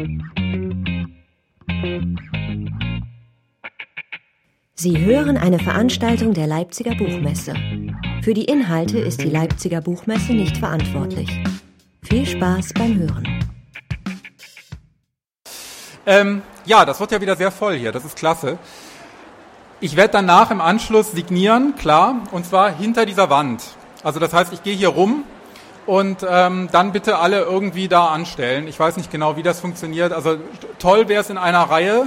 Sie hören eine Veranstaltung der Leipziger Buchmesse. Für die Inhalte ist die Leipziger Buchmesse nicht verantwortlich. Viel Spaß beim Hören. Ja, das wird ja wieder sehr voll hier, das ist klasse. Ich werde danach im Anschluss signieren, klar, und zwar hinter dieser Wand. Also das heißt, ich gehe hier rum und dann bitte alle irgendwie da anstellen. Ich weiß nicht genau, wie das funktioniert. Also toll wäre es in einer Reihe.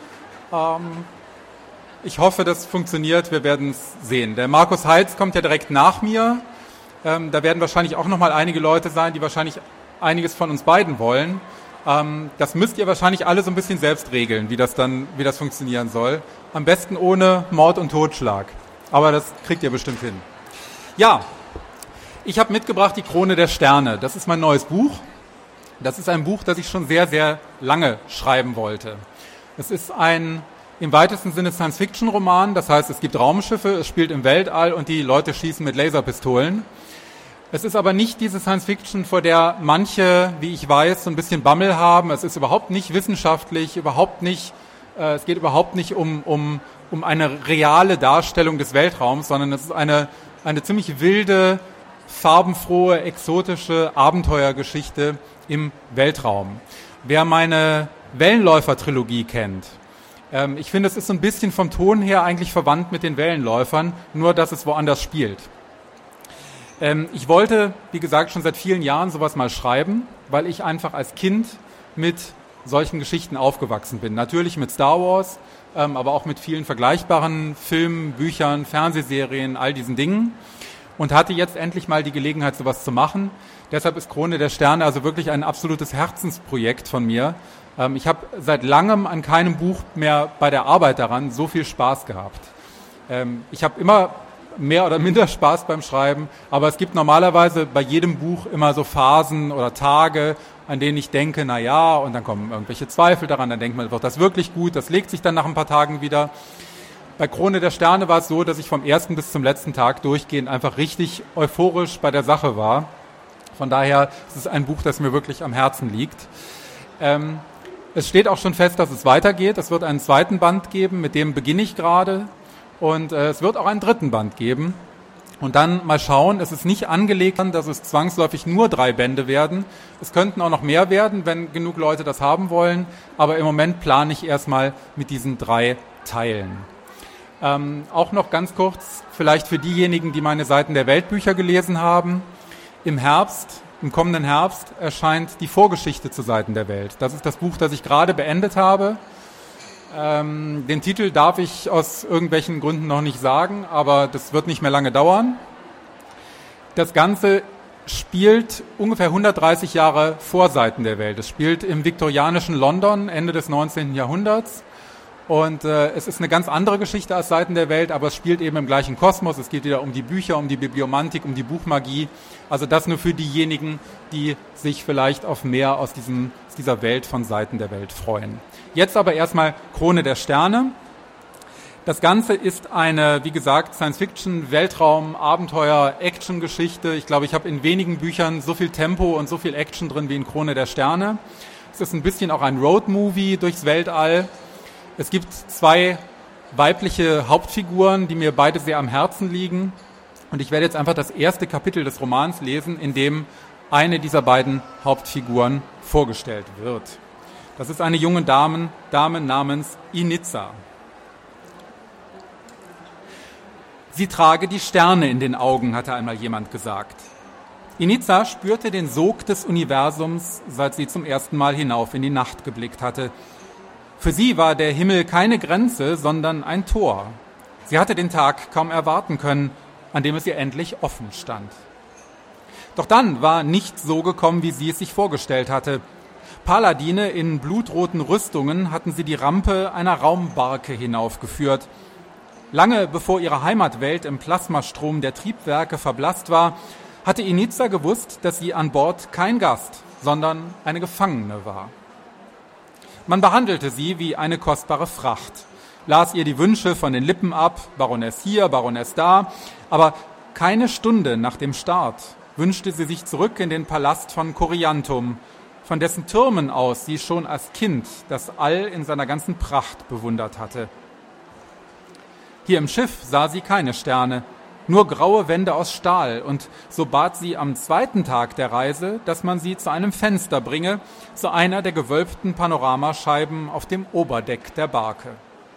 Ich hoffe, das funktioniert. Wir werden es sehen. Der Markus Heitz kommt ja direkt nach mir. Da werden wahrscheinlich auch nochmal einige Leute sein, die wahrscheinlich einiges von uns beiden wollen. Das müsst ihr wahrscheinlich alle so ein bisschen selbst regeln, wie das funktionieren soll. Am besten ohne Mord und Totschlag. Aber das kriegt ihr bestimmt hin. Ja, ich habe mitgebracht die Krone der Sterne. Das ist mein neues Buch. Das ist ein Buch, das ich schon sehr, sehr lange schreiben wollte. Es ist ein im weitesten Sinne Science-Fiction-Roman. Das heißt, es gibt Raumschiffe, es spielt im Weltall und die Leute schießen mit Laserpistolen. Es ist aber nicht diese Science-Fiction, vor der manche, wie ich weiß, so ein bisschen Bammel haben. Es ist überhaupt nicht wissenschaftlich, es geht überhaupt nicht um eine reale Darstellung des Weltraums, sondern es ist eine ziemlich wilde, farbenfrohe, exotische Abenteuergeschichte im Weltraum. Wer meine Wellenläufer-Trilogie kennt, ich finde, es ist so ein bisschen vom Ton her eigentlich verwandt mit den Wellenläufern, nur dass es woanders spielt. Ich wollte, wie gesagt, schon seit vielen Jahren sowas mal schreiben, weil ich einfach als Kind mit solchen Geschichten aufgewachsen bin. Natürlich mit Star Wars, aber auch mit vielen vergleichbaren Filmen, Büchern, Fernsehserien, all diesen Dingen. Und hatte jetzt endlich mal die Gelegenheit, sowas zu machen. Deshalb ist Krone der Sterne also wirklich ein absolutes Herzensprojekt von mir. Ich habe seit langem an keinem Buch mehr bei der Arbeit daran so viel Spaß gehabt. Ich habe immer mehr oder minder Spaß beim Schreiben, aber es gibt normalerweise bei jedem Buch immer so Phasen oder Tage, an denen ich denke, na ja, und dann kommen irgendwelche Zweifel daran, dann denkt man, wird das wirklich gut, das legt sich dann nach ein paar Tagen wieder. Bei Krone der Sterne war es so, dass ich vom ersten bis zum letzten Tag durchgehend einfach richtig euphorisch bei der Sache war. Von daher ist es ein Buch, das mir wirklich am Herzen liegt. Es steht auch schon fest, dass es weitergeht. Es wird einen zweiten Band geben, mit dem beginne ich gerade. Und es wird auch einen dritten Band geben. Und dann mal schauen, es ist nicht angelegt, dass es zwangsläufig nur 3 Bände werden. Es könnten auch noch mehr werden, wenn genug Leute das haben wollen. Aber im Moment plane ich erstmal mit diesen 3 Teilen. Auch noch ganz kurz, vielleicht für diejenigen, die meine Seiten der Weltbücher gelesen haben. Im kommenden Herbst erscheint die Vorgeschichte zu Seiten der Welt. Das ist das Buch, das ich gerade beendet habe. Den Titel darf ich aus irgendwelchen Gründen noch nicht sagen, aber das wird nicht mehr lange dauern. Das Ganze spielt ungefähr 130 Jahre vor Seiten der Welt. Es spielt im viktorianischen London, Ende des 19. Jahrhunderts. Und es ist eine ganz andere Geschichte als Seiten der Welt, aber es spielt eben im gleichen Kosmos. Es geht wieder um die Bücher, um die Bibliomantik, um die Buchmagie. Also das nur für diejenigen, die sich vielleicht auf mehr aus dieser Welt von Seiten der Welt freuen. Jetzt aber erstmal Krone der Sterne. Das Ganze ist eine, wie gesagt, Science-Fiction, Weltraum, Abenteuer, Action-Geschichte. Ich glaube, ich habe in wenigen Büchern so viel Tempo und so viel Action drin wie in Krone der Sterne. Es ist ein bisschen auch ein Road-Movie durchs Weltall. Es gibt 2 weibliche Hauptfiguren, die mir beide sehr am Herzen liegen. Und ich werde jetzt einfach das erste Kapitel des Romans lesen, in dem eine dieser beiden Hauptfiguren vorgestellt wird. Das ist eine junge Dame namens Inizza. Sie trage die Sterne in den Augen, hatte einmal jemand gesagt. Inizza spürte den Sog des Universums, seit sie zum ersten Mal hinauf in die Nacht geblickt hatte. Für sie war der Himmel keine Grenze, sondern ein Tor. Sie hatte den Tag kaum erwarten können, an dem es ihr endlich offen stand. Doch dann war nichts so gekommen, wie sie es sich vorgestellt hatte. Paladine in blutroten Rüstungen hatten sie die Rampe einer Raumbarke hinaufgeführt. Lange bevor ihre Heimatwelt im Plasmastrom der Triebwerke verblasst war, hatte Inizza gewusst, dass sie an Bord kein Gast, sondern eine Gefangene war. Man behandelte sie wie eine kostbare Fracht, las ihr die Wünsche von den Lippen ab, Baroness hier, Baroness da, aber keine Stunde nach dem Start wünschte sie sich zurück in den Palast von Coriantum, von dessen Türmen aus sie schon als Kind das All in seiner ganzen Pracht bewundert hatte. Hier im Schiff sah sie keine Sterne, nur graue Wände aus Stahl, und so bat sie am zweiten Tag der Reise, dass man sie zu einem Fenster bringe, zu einer der gewölbten Panoramascheiben auf dem Oberdeck der Barke.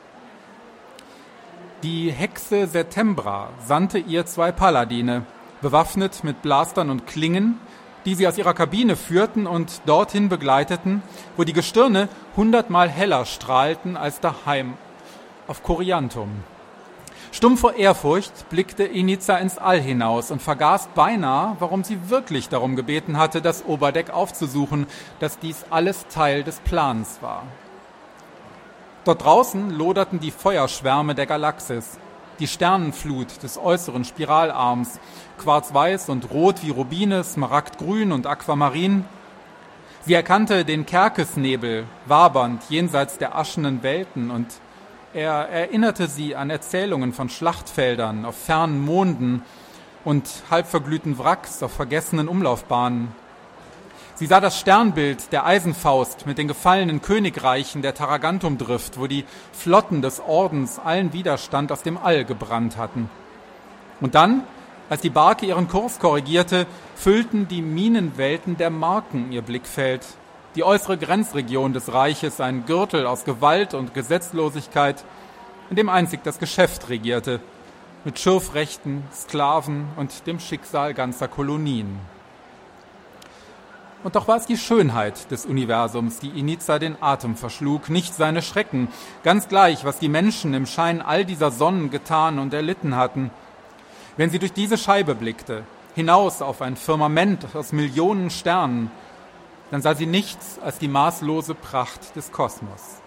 Die Hexe Setembra sandte ihr 2 Paladine, bewaffnet mit Blastern und Klingen, die sie aus ihrer Kabine führten und dorthin begleiteten, wo die Gestirne 100-mal heller strahlten als daheim auf Koriantum. Stumm vor Ehrfurcht blickte Inica ins All hinaus und vergaß beinahe, warum sie wirklich darum gebeten hatte, das Oberdeck aufzusuchen, dass dies alles Teil des Plans war. Dort draußen loderten die Feuerschwärme der Galaxis, die Sternenflut des äußeren Spiralarms, quarzweiß und rot wie Rubine, smaragdgrün und aquamarin. Sie erkannte den Kerkesnebel, wabernd jenseits der aschenen Welten, und er erinnerte sie an Erzählungen von Schlachtfeldern auf fernen Monden und halbverglühten Wracks auf vergessenen Umlaufbahnen. Sie sah das Sternbild der Eisenfaust mit den gefallenen Königreichen der Taragantum-Drift, wo die Flotten des Ordens allen Widerstand aus dem All gebrannt hatten. Und dann, als die Barke ihren Kurs korrigierte, füllten die Minenwelten der Marken ihr Blickfeld. Die äußere Grenzregion des Reiches, ein Gürtel aus Gewalt und Gesetzlosigkeit, in dem einzig das Geschäft regierte, mit Schürfrechten, Sklaven und dem Schicksal ganzer Kolonien. Und doch war es die Schönheit des Universums, die Inica den Atem verschlug, nicht seine Schrecken, ganz gleich, was die Menschen im Schein all dieser Sonnen getan und erlitten hatten. Wenn sie durch diese Scheibe blickte, hinaus auf ein Firmament aus Millionen Sternen, dann sah sie nichts als die maßlose Pracht des Kosmos.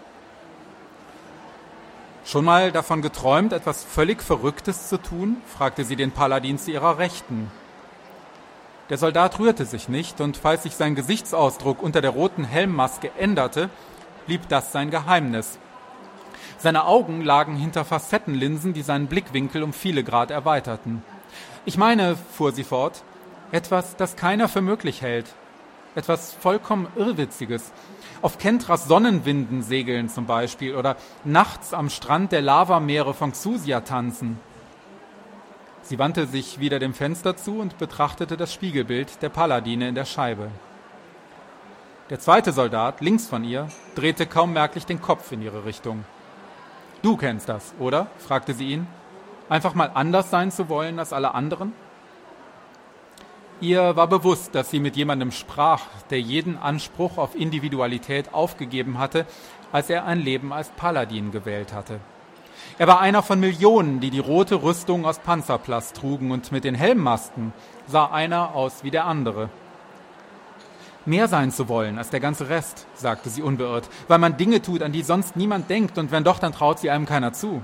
Schon mal davon geträumt, etwas völlig Verrücktes zu tun? Fragte sie den Paladin zu ihrer Rechten. Der Soldat rührte sich nicht, und falls sich sein Gesichtsausdruck unter der roten Helmmaske änderte, blieb das sein Geheimnis. Seine Augen lagen hinter Facettenlinsen, die seinen Blickwinkel um viele Grad erweiterten. Ich meine, fuhr sie fort, etwas, das keiner für möglich hält. Etwas vollkommen Irrwitziges. Auf Kentras Sonnenwinden segeln zum Beispiel oder nachts am Strand der Lavameere von Xusia tanzen. Sie wandte sich wieder dem Fenster zu und betrachtete das Spiegelbild der Paladine in der Scheibe. Der zweite Soldat, links von ihr, drehte kaum merklich den Kopf in ihre Richtung. »Du kennst das, oder?« fragte sie ihn. »Einfach mal anders sein zu wollen als alle anderen?« Ihr war bewusst, dass sie mit jemandem sprach, der jeden Anspruch auf Individualität aufgegeben hatte, als er ein Leben als Paladin gewählt hatte. Er war einer von Millionen, die die rote Rüstung aus Panzerplast trugen, und mit den Helmmasten sah einer aus wie der andere. Mehr sein zu wollen als der ganze Rest, sagte sie unbeirrt, weil man Dinge tut, an die sonst niemand denkt, und wenn doch, dann traut sie einem keiner zu.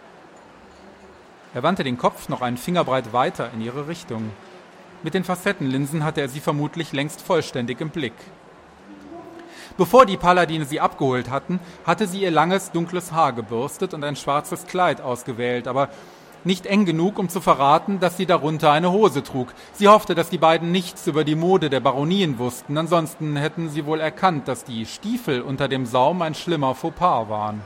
Er wandte den Kopf noch einen Fingerbreit weiter in ihre Richtung. Mit den Facettenlinsen hatte er sie vermutlich längst vollständig im Blick. Bevor die Paladine sie abgeholt hatten, hatte sie ihr langes, dunkles Haar gebürstet und ein schwarzes Kleid ausgewählt, aber nicht eng genug, um zu verraten, dass sie darunter eine Hose trug. Sie hoffte, dass die beiden nichts über die Mode der Baronien wussten, ansonsten hätten sie wohl erkannt, dass die Stiefel unter dem Saum ein schlimmer Fauxpas waren.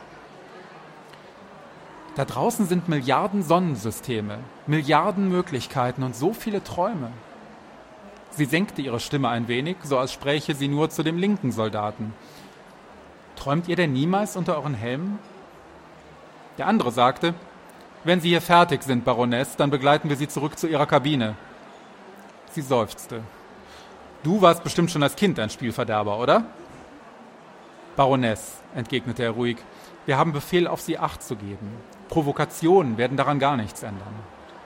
Da draußen sind Milliarden Sonnensysteme, Milliarden Möglichkeiten und so viele Träume. Sie senkte ihre Stimme ein wenig, so als spräche sie nur zu dem linken Soldaten. Träumt ihr denn niemals unter euren Helmen? Der andere sagte, wenn Sie hier fertig sind, Baroness, dann begleiten wir Sie zurück zu Ihrer Kabine. Sie seufzte. Du warst bestimmt schon als Kind ein Spielverderber, oder? Baroness, entgegnete er ruhig, wir haben Befehl, auf Sie Acht zu geben. Provokationen werden daran gar nichts ändern.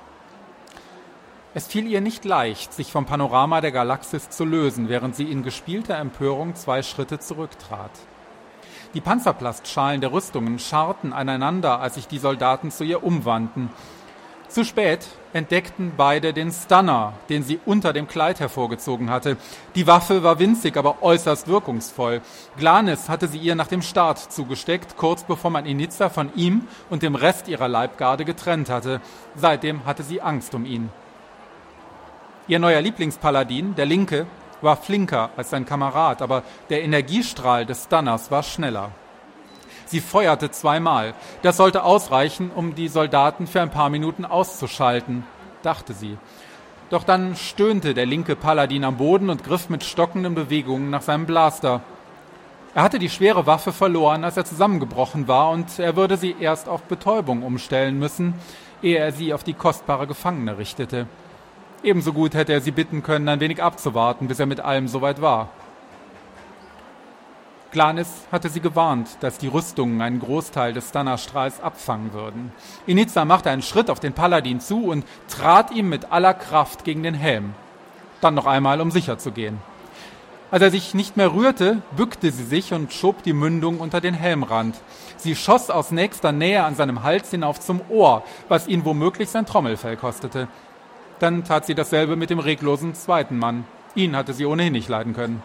Es fiel ihr nicht leicht, sich vom Panorama der Galaxis zu lösen, während sie in gespielter Empörung 2 Schritte zurücktrat. Die Panzerplastschalen der Rüstungen scharrten aneinander, als sich die Soldaten zu ihr umwandten. Zu spät entdeckten beide den Stunner, den sie unter dem Kleid hervorgezogen hatte. Die Waffe war winzig, aber äußerst wirkungsvoll. Glanis hatte sie ihr nach dem Start zugesteckt, kurz bevor man Inica von ihm und dem Rest ihrer Leibgarde getrennt hatte. Seitdem hatte sie Angst um ihn. Ihr neuer Lieblingspaladin, der Linke, war flinker als sein Kamerad, aber der Energiestrahl des Stunners war schneller. Sie feuerte 2-mal. Das sollte ausreichen, um die Soldaten für ein paar Minuten auszuschalten, dachte sie. Doch dann stöhnte der linke Paladin am Boden und griff mit stockenden Bewegungen nach seinem Blaster. Er hatte die schwere Waffe verloren, als er zusammengebrochen war, und er würde sie erst auf Betäubung umstellen müssen, ehe er sie auf die kostbare Gefangene richtete. Ebenso gut hätte er sie bitten können, ein wenig abzuwarten, bis er mit allem soweit war. Glanis hatte sie gewarnt, dass die Rüstungen einen Großteil des Stunnerstrahls abfangen würden. Inizar machte einen Schritt auf den Paladin zu und trat ihm mit aller Kraft gegen den Helm. Dann noch einmal, um sicher zu gehen. Als er sich nicht mehr rührte, bückte sie sich und schob die Mündung unter den Helmrand. Sie schoss aus nächster Nähe an seinem Hals hinauf zum Ohr, was ihn womöglich sein Trommelfell kostete. Dann tat sie dasselbe mit dem reglosen zweiten Mann. Ihn hatte sie ohnehin nicht leiden können.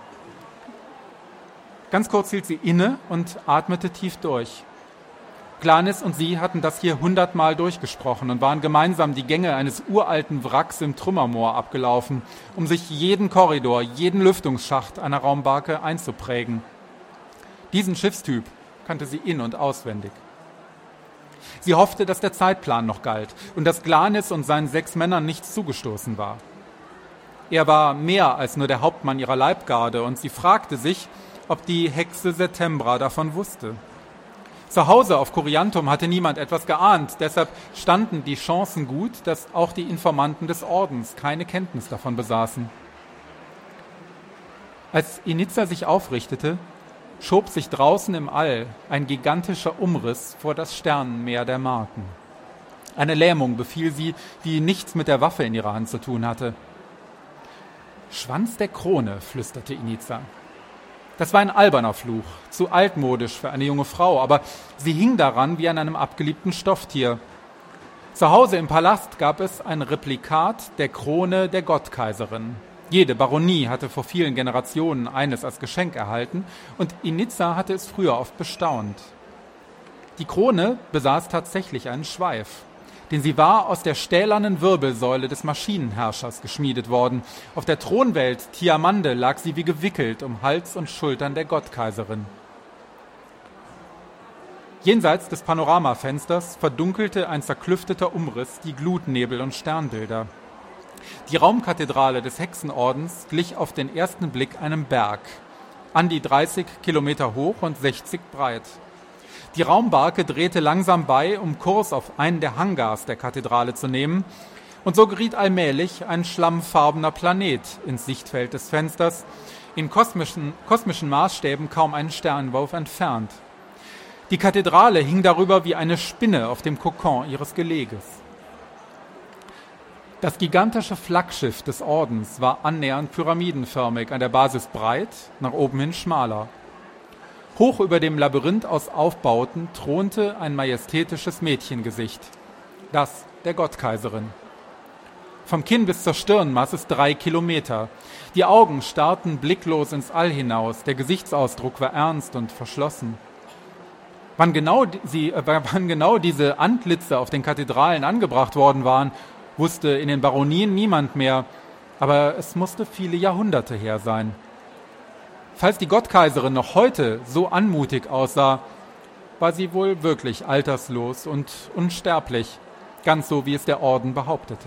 Ganz kurz hielt sie inne und atmete tief durch. Glanis und sie hatten das hier 100-mal durchgesprochen und waren gemeinsam die Gänge eines uralten Wracks im Trümmermoor abgelaufen, um sich jeden Korridor, jeden Lüftungsschacht einer Raumbarke einzuprägen. Diesen Schiffstyp kannte sie in- und auswendig. Sie hoffte, dass der Zeitplan noch galt und dass Glanis und seinen 6 Männern nichts zugestoßen war. Er war mehr als nur der Hauptmann ihrer Leibgarde und sie fragte sich, ob die Hexe Setembra davon wusste. Zu Hause auf Coriantum hatte niemand etwas geahnt, deshalb standen die Chancen gut, dass auch die Informanten des Ordens keine Kenntnis davon besaßen. Als Inizar sich aufrichtete, schob sich draußen im All ein gigantischer Umriss vor das Sternenmeer der Marken. Eine Lähmung befiel sie, die nichts mit der Waffe in ihrer Hand zu tun hatte. »Schwanz der Krone«, flüsterte Inizar. Das war ein alberner Fluch, zu altmodisch für eine junge Frau, aber sie hing daran wie an einem abgeliebten Stofftier. Zu Hause im Palast gab es ein Replikat der Krone der Gottkaiserin. Jede Baronie hatte vor vielen Generationen eines als Geschenk erhalten und Inizar hatte es früher oft bestaunt. Die Krone besaß tatsächlich einen Schweif, denn sie war aus der stählernen Wirbelsäule des Maschinenherrschers geschmiedet worden. Auf der Thronwelt Tiamande lag sie wie gewickelt um Hals und Schultern der Gottkaiserin. Jenseits des Panoramafensters verdunkelte ein zerklüfteter Umriss die Glutnebel und Sternbilder. Die Raumkathedrale des Hexenordens glich auf den ersten Blick einem Berg, an die 30 Kilometer hoch und 60 breit. Die Raumbarke drehte langsam bei, um Kurs auf einen der Hangars der Kathedrale zu nehmen, und so geriet allmählich ein schlammfarbener Planet ins Sichtfeld des Fensters, in kosmischen Maßstäben kaum einen Sternenwurf entfernt. Die Kathedrale hing darüber wie eine Spinne auf dem Kokon ihres Geleges. Das gigantische Flaggschiff des Ordens war annähernd pyramidenförmig, an der Basis breit, nach oben hin schmaler. Hoch über dem Labyrinth aus Aufbauten thronte ein majestätisches Mädchengesicht, das der Gottkaiserin. Vom Kinn bis zur Stirn maß es 3 Kilometer. Die Augen starrten blicklos ins All hinaus, der Gesichtsausdruck war ernst und verschlossen. Wann genau diese Antlitze auf den Kathedralen angebracht worden waren, wusste in den Baronien niemand mehr, aber es musste viele Jahrhunderte her sein. Falls die Gottkaiserin noch heute so anmutig aussah, war sie wohl wirklich alterslos und unsterblich, ganz so wie es der Orden behauptete.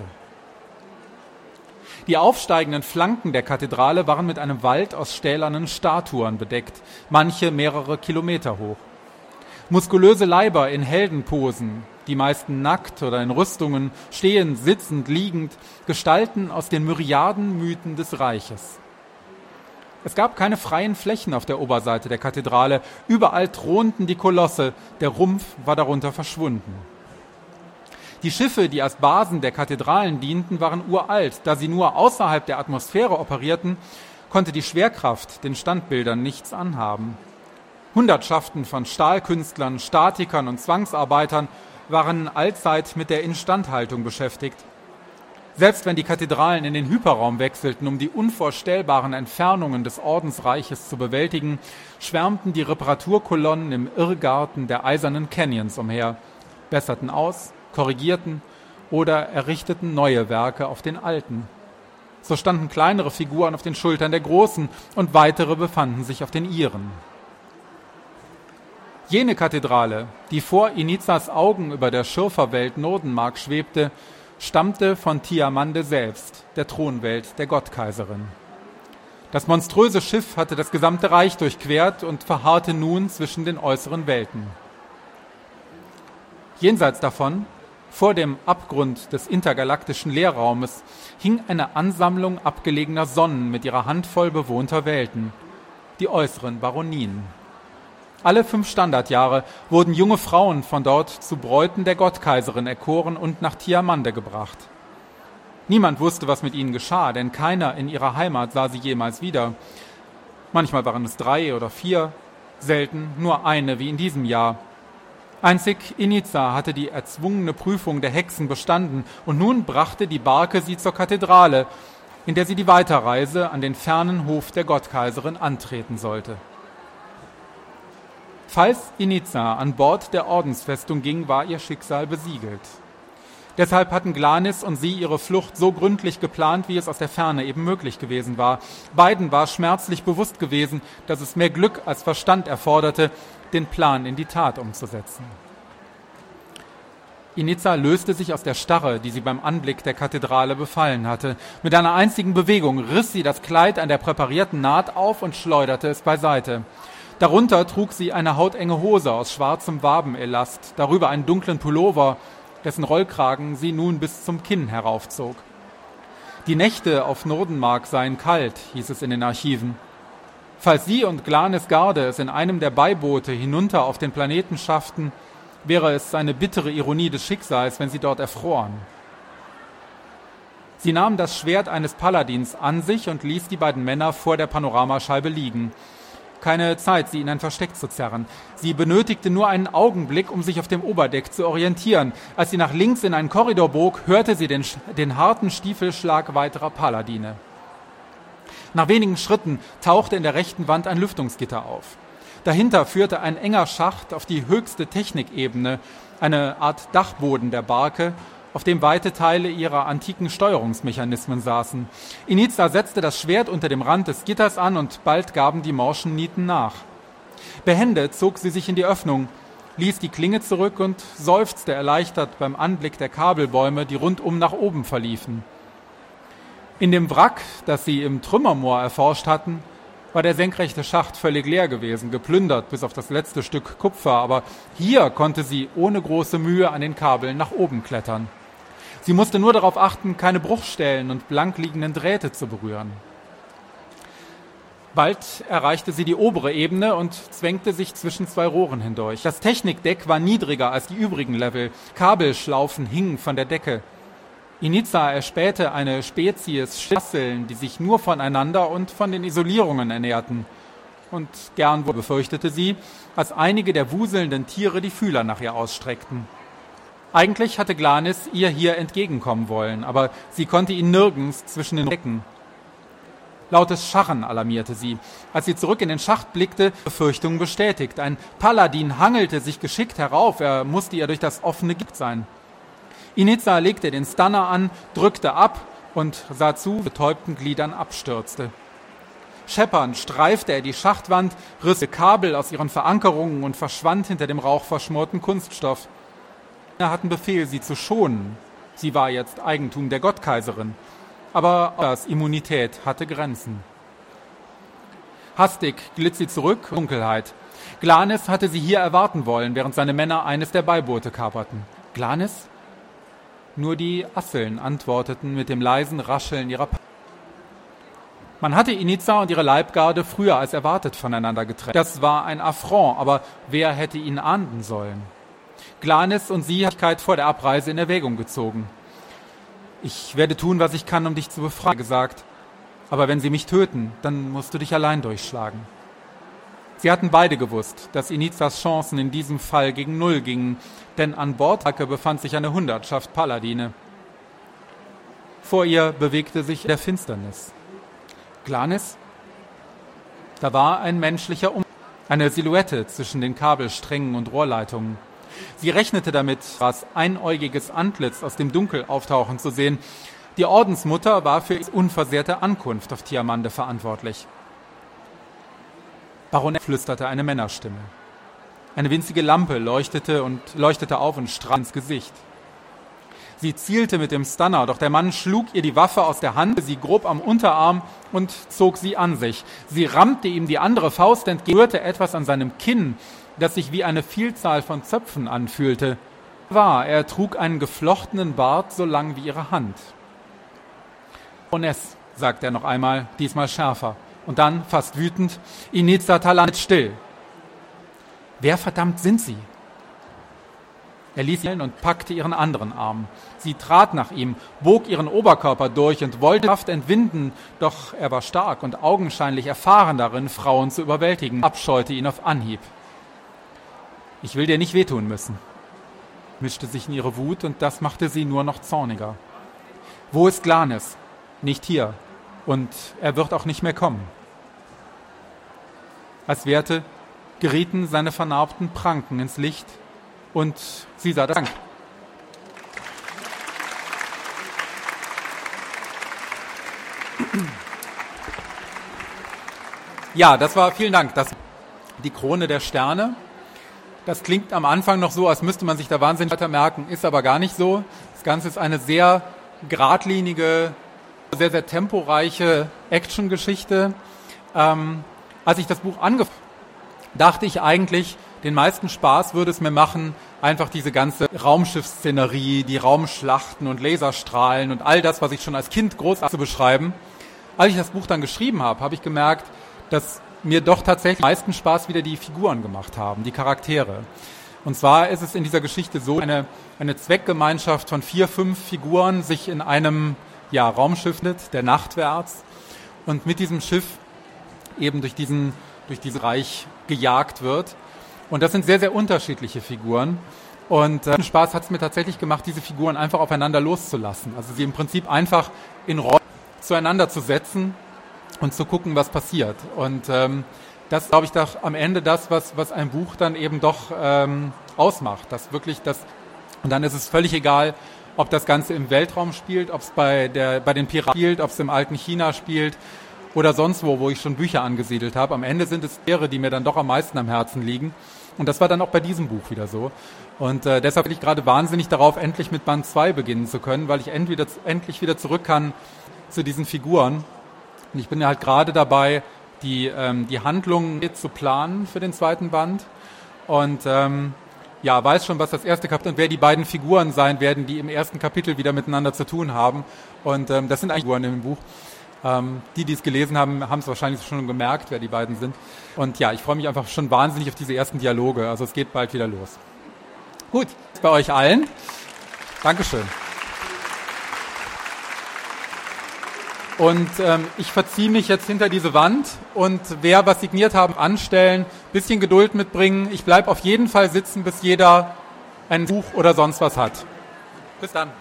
Die aufsteigenden Flanken der Kathedrale waren mit einem Wald aus stählernen Statuen bedeckt, manche mehrere Kilometer hoch. Muskulöse Leiber in Heldenposen, die meisten nackt oder in Rüstungen, stehend, sitzend, liegend, Gestalten aus den Myriaden Mythen des Reiches. Es gab keine freien Flächen auf der Oberseite der Kathedrale. Überall thronten die Kolosse, der Rumpf war darunter verschwunden. Die Schiffe, die als Basen der Kathedralen dienten, waren uralt. Da sie nur außerhalb der Atmosphäre operierten, konnte die Schwerkraft den Standbildern nichts anhaben. Hundertschaften von Stahlkünstlern, Statikern und Zwangsarbeitern waren allzeit mit der Instandhaltung beschäftigt. Selbst wenn die Kathedralen in den Hyperraum wechselten, um die unvorstellbaren Entfernungen des Ordensreiches zu bewältigen, schwärmten die Reparaturkolonnen im Irrgarten der eisernen Canyons umher, besserten aus, korrigierten oder errichteten neue Werke auf den alten. So standen kleinere Figuren auf den Schultern der Großen und weitere befanden sich auf den ihren. Jene Kathedrale, die vor Inizas Augen über der Schürferwelt Nordenmark schwebte, stammte von Tiamande selbst, der Thronwelt der Gottkaiserin. Das monströse Schiff hatte das gesamte Reich durchquert und verharrte nun zwischen den äußeren Welten. Jenseits davon, vor dem Abgrund des intergalaktischen Leerraumes, hing eine Ansammlung abgelegener Sonnen mit ihrer Handvoll bewohnter Welten, die äußeren Baronien. Alle 5 Standardjahre wurden junge Frauen von dort zu Bräuten der Gottkaiserin erkoren und nach Tiamande gebracht. Niemand wusste, was mit ihnen geschah, denn keiner in ihrer Heimat sah sie jemals wieder. Manchmal waren es 3 oder 4, selten nur eine wie in diesem Jahr. Einzig Iniza hatte die erzwungene Prüfung der Hexen bestanden und nun brachte die Barke sie zur Kathedrale, in der sie die Weiterreise an den fernen Hof der Gottkaiserin antreten sollte. Falls Iniza an Bord der Ordensfestung ging, war ihr Schicksal besiegelt. Deshalb hatten Glanis und sie ihre Flucht so gründlich geplant, wie es aus der Ferne eben möglich gewesen war. Beiden war schmerzlich bewusst gewesen, dass es mehr Glück als Verstand erforderte, den Plan in die Tat umzusetzen. Iniza löste sich aus der Starre, die sie beim Anblick der Kathedrale befallen hatte. Mit einer einzigen Bewegung riss sie das Kleid an der präparierten Naht auf und schleuderte es beiseite. Darunter trug sie eine hautenge Hose aus schwarzem Wabenelast, darüber einen dunklen Pullover, dessen Rollkragen sie nun bis zum Kinn heraufzog. Die Nächte auf Nordenmark seien kalt, hieß es in den Archiven. Falls sie und Glanis Garde es in einem der Beiboote hinunter auf den Planeten schafften, wäre es eine bittere Ironie des Schicksals, wenn sie dort erfroren. Sie nahm das Schwert eines Paladins an sich und ließ die beiden Männer vor der Panoramascheibe liegen. Keine Zeit, sie in ein Versteck zu zerren. Sie benötigte nur einen Augenblick, um sich auf dem Oberdeck zu orientieren. Als sie nach links in einen Korridor bog, hörte sie den harten Stiefelschlag weiterer Paladine. Nach wenigen Schritten tauchte in der rechten Wand ein Lüftungsgitter auf. Dahinter führte ein enger Schacht auf die höchste Technikebene, eine Art Dachboden der Barke, auf dem weite Teile ihrer antiken Steuerungsmechanismen saßen. Iniza setzte das Schwert unter dem Rand des Gitters an und bald gaben die morschen Nieten nach. Behende zog sie sich in die Öffnung, ließ die Klinge zurück und seufzte erleichtert beim Anblick der Kabelbäume, die rundum nach oben verliefen. In dem Wrack, das sie im Trümmermoor erforscht hatten, war der senkrechte Schacht völlig leer gewesen, geplündert bis auf das letzte Stück Kupfer, aber hier konnte sie ohne große Mühe an den Kabeln nach oben klettern. Sie musste nur darauf achten, keine Bruchstellen und blank liegenden Drähte zu berühren. Bald erreichte sie die obere Ebene und zwängte sich zwischen 2 Rohren hindurch. Das Technikdeck war niedriger als die übrigen Level. Kabelschlaufen hingen von der Decke. Iniza erspähte eine Spezies Schasseln, die sich nur voneinander und von den Isolierungen ernährten. Und gern befürchtete sie, als einige der wuselnden Tiere die Fühler nach ihr ausstreckten. Eigentlich hatte Glanis ihr hier entgegenkommen wollen, aber sie konnte ihn nirgends zwischen den Decken. Lautes Scharren alarmierte sie. Als sie zurück in den Schacht blickte, Befürchtungen bestätigt. Ein Paladin hangelte sich geschickt herauf, er musste ihr durch das offene Gitter sein. Iniza legte den Stunner an, drückte ab und sah zu, wie betäubten Gliedern abstürzte. Scheppernd streifte er die Schachtwand, riss Kabel aus ihren Verankerungen und verschwand hinter dem rauchverschmorten Kunststoff. Er hatten Befehl, sie zu schonen. Sie war jetzt Eigentum der Gottkaiserin. Aber das Immunität hatte Grenzen. Hastig glitt sie zurück, Dunkelheit. Glanis hatte sie hier erwarten wollen, während seine Männer eines der Beiboote kaperten. Glanis? Nur die Asseln antworteten mit dem leisen Rascheln ihrer Man hatte Iniza und ihre Leibgarde früher als erwartet voneinander getrennt. Das war ein Affront, aber wer hätte ihn ahnden sollen? Glanis und sie hatten vor der Abreise in Erwägung gezogen. Ich werde tun, was ich kann, um dich zu befreien, gesagt. Aber wenn sie mich töten, dann musst du dich allein durchschlagen. Sie hatten beide gewusst, dass Inizas Chancen in diesem Fall gegen 0 gingen, denn an Bord befand sich eine Hundertschaft Paladine. Vor ihr bewegte sich der Finsternis. Glanis? Da war ein menschlicher eine Silhouette zwischen den Kabelsträngen und Rohrleitungen. Sie rechnete damit, das einäugiges Antlitz aus dem Dunkel auftauchen zu sehen. Die Ordensmutter war für ihre unversehrte Ankunft auf Tiamande verantwortlich. Baroness, flüsterte eine Männerstimme. Eine winzige Lampe leuchtete auf und strahlte ins Gesicht. Sie zielte mit dem Stunner, doch der Mann schlug ihr die Waffe aus der Hand, sie grob am Unterarm und zog sie an sich. Sie rammte ihm die andere Faust entgegen, rührte etwas an seinem Kinn, das sich wie eine Vielzahl von Zöpfen anfühlte. Er trug einen geflochtenen Bart so lang wie ihre Hand. Baroness, sagte er noch einmal, diesmal schärfer. Und dann, fast wütend, Inizza Talant still. Wer verdammt sind Sie? Er ließ sie und packte ihren anderen Arm. Sie trat nach ihm, bog ihren Oberkörper durch und wollte Kraft entwinden, doch er war stark und augenscheinlich erfahren darin, Frauen zu überwältigen, abscheute ihn auf Anhieb. Ich will dir nicht wehtun müssen, mischte sich in ihre Wut, und das machte sie nur noch zorniger. Wo ist Glanes? Nicht hier. Und er wird auch nicht mehr kommen. Als Werte gerieten seine vernarbten Pranken ins Licht, und sie sah Dank. Ja, vielen Dank, das die Krone der Sterne. Das klingt am Anfang noch so, als müsste man sich da wahnsinnig weiter merken, ist aber gar nicht so. Das Ganze ist eine sehr geradlinige, sehr, sehr temporeiche Actiongeschichte. Als ich das Buch angefangen habe, dachte ich eigentlich, den meisten Spaß würde es mir machen, einfach diese ganze Raumschiffsszenerie, die Raumschlachten und Laserstrahlen und all das, was ich schon als Kind großartig zu beschreiben. Als ich das Buch dann geschrieben habe, habe ich gemerkt, dass mir doch tatsächlich am meisten Spaß wieder die Figuren gemacht haben, die Charaktere. Und zwar ist es in dieser Geschichte so, eine Zweckgemeinschaft von 4, 5 Figuren sich in einem Raumschiff findet, der Nachtwärts, und mit diesem Schiff eben durch dieses Reich gejagt wird. Und das sind sehr, sehr unterschiedliche Figuren. Und Spaß hat es mir tatsächlich gemacht, diese Figuren einfach aufeinander loszulassen. Also sie im Prinzip einfach in Rollen zueinander zu setzen und zu gucken, was passiert. Und das, glaube ich, doch am Ende das, was ein Buch dann eben doch ausmacht. Und dann ist es völlig egal, ob das Ganze im Weltraum spielt, ob es bei den Piraten spielt, ob es im alten China spielt oder sonst wo ich schon Bücher angesiedelt habe. Am Ende sind es Tiere, die mir dann doch am meisten am Herzen liegen. Und das war dann auch bei diesem Buch wieder so. Und deshalb bin ich gerade wahnsinnig darauf, endlich mit Band 2 beginnen zu können, weil ich endlich wieder zurück kann zu diesen Figuren. Und ich bin ja halt gerade dabei, die Handlung zu planen für den zweiten Band. Und weiß schon, was das erste Kapitel und wer die beiden Figuren sein werden, die im ersten Kapitel wieder miteinander zu tun haben. Und das sind eigentlich Figuren im Buch. Die es gelesen haben, haben es wahrscheinlich schon gemerkt, wer die beiden sind. Und ja, ich freue mich einfach schon wahnsinnig auf diese ersten Dialoge. Also es geht bald wieder los. Gut, bei euch allen. Dankeschön. Und ich verziehe mich jetzt hinter diese Wand, und wer was signiert haben, anstellen, bisschen Geduld mitbringen. Ich bleibe auf jeden Fall sitzen, bis jeder ein Buch oder sonst was hat. Bis dann.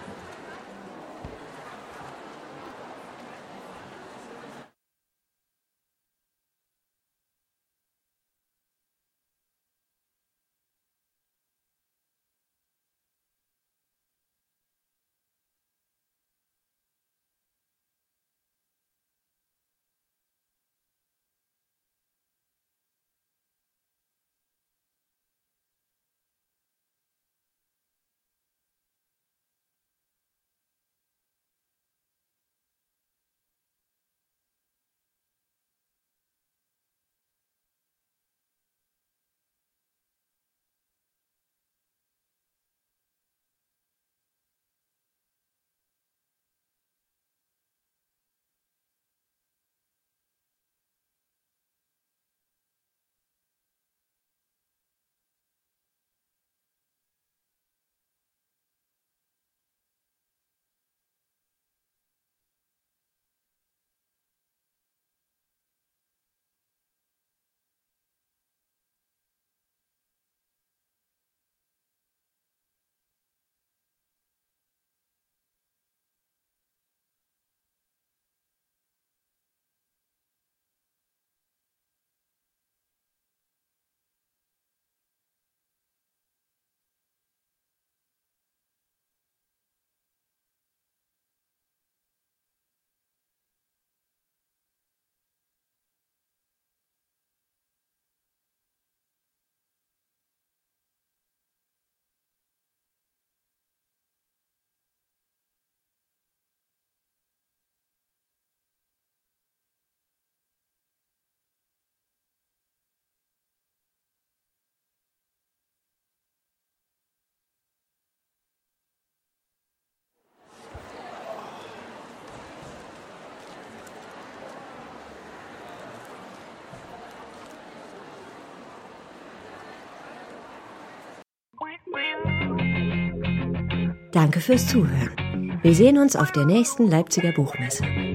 Danke fürs Zuhören. Wir sehen uns auf der nächsten Leipziger Buchmesse.